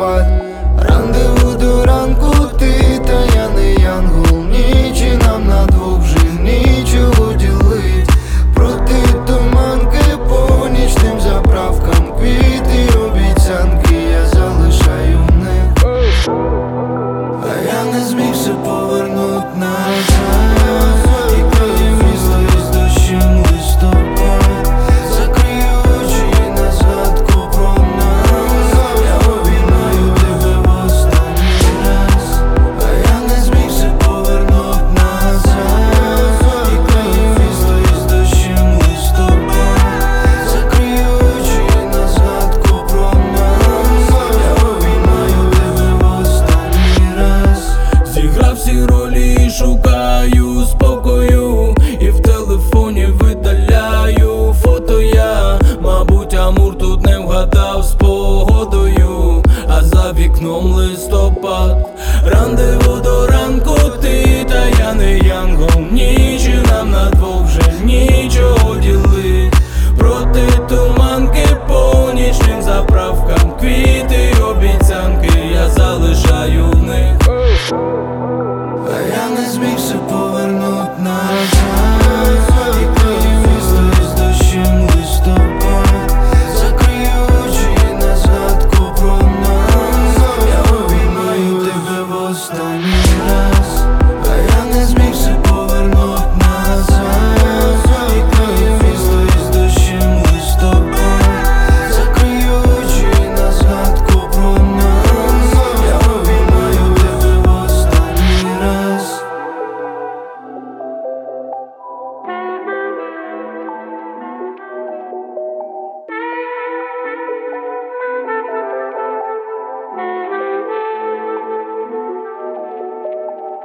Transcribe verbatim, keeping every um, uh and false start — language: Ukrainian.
листопад. Рандеву до ранку, ти та я не янгол. Ніч і нам на двох вже нічого ділить. Проти туманки по нічним заправкам. Квіти, обіцянки я залишаю в них. А я не зміг все повернуть назад. Тікає місто із дощем листопад. Закрию очі і на згадку про нас. Я обіймаю тебе в останній раз. А я не зміг все повернуть назад. Тікає місто із дощем листопад. Закрию очі і на згадку про нас. Я обіймаю тебе в останній раз. Зіграв всі ролі і шукаю спокою, і в телефоні видаляю фото я. Мабуть, Амур тут не вгадав з погодою, а за вікном листопад. Рандеву до ранку, ти та я не янгол. Ніч і нам на двох вже нічого